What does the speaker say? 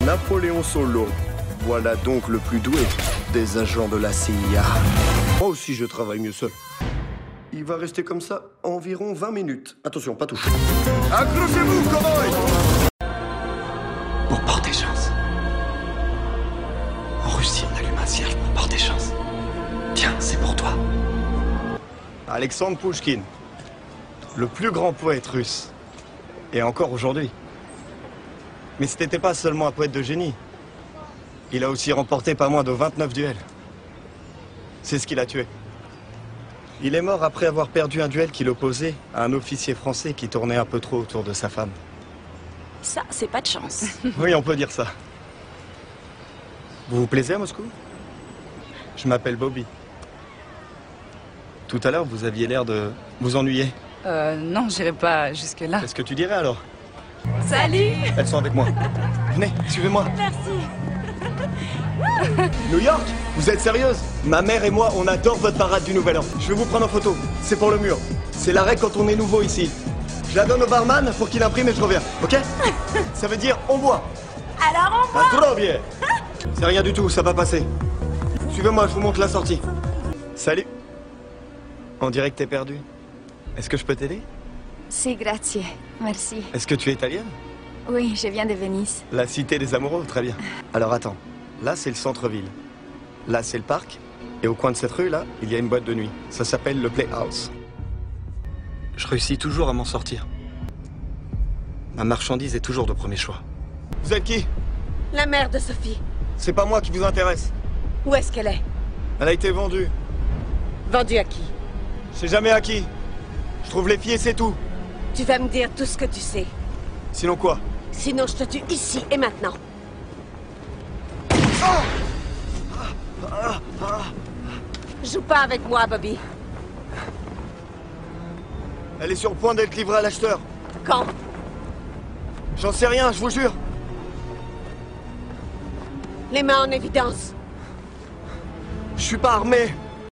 Napoléon Solo. Voilà donc le plus doué des agents de la CIA. Moi aussi, je travaille mieux seul. Il va rester comme ça environ 20 minutes. Attention, pas touché. Accrochez-vous, cowboy! Pour porter chance. En Russie, on allume un cierge pour porter chance. Tiens, c'est pour toi. Alexandre Pouchkine, le plus grand poète russe. Et encore aujourd'hui. Mais ce n'était pas seulement un poète de génie. Il a aussi remporté pas moins de 29 duels. C'est ce qui l'a tué. Il est mort après avoir perdu un duel qu'il opposait à un officier français qui tournait un peu trop autour de sa femme. Ça, c'est pas de chance. Oui, on peut dire ça. Vous vous plaisez à Moscou? Je m'appelle Bobby. Tout à l'heure, vous aviez l'air de vous ennuyer. Non, j'irai pas jusque-là. Qu'est-ce que tu dirais alors? Salut! Elles sont avec moi. Venez, suivez-moi. Merci. New York? Vous êtes sérieuse? Ma mère et moi, on adore votre parade du Nouvel An. Je vais vous prendre en photo. C'est pour le mur. C'est la règle quand on est nouveau ici. Je la donne au barman pour qu'il imprime et je reviens. Ok? Ça veut dire on boit. Alors on voit. Trop bien. C'est rien du tout, ça va passer. Suivez-moi, je vous montre la sortie. Salut. On dirait que t'es perdu. Est-ce que je peux t'aider? Si, grazie. Merci. Est-ce que tu es italienne? Oui, je viens de Venise. La cité des amoureux, très bien. Alors attends, là c'est le centre-ville. Là c'est le parc. Et au coin de cette rue là, il y a une boîte de nuit. Ça s'appelle le Playhouse. Je réussis toujours à m'en sortir. Ma marchandise est toujours de premier choix. Vous êtes qui? La mère de Sophie. C'est pas moi qui vous intéresse. Où est-ce qu'elle est? Elle a été vendue. Vendue à qui? Je sais jamais à qui. Je trouve les filles et c'est tout. Tu vas me dire tout ce que tu sais. Sinon quoi? Sinon, je te tue ici et maintenant. Joue pas avec moi, Bobby. Elle est sur le point d'être livrée à l'acheteur. Quand? J'en sais rien, je vous jure. Les mains en évidence. Je suis pas armé.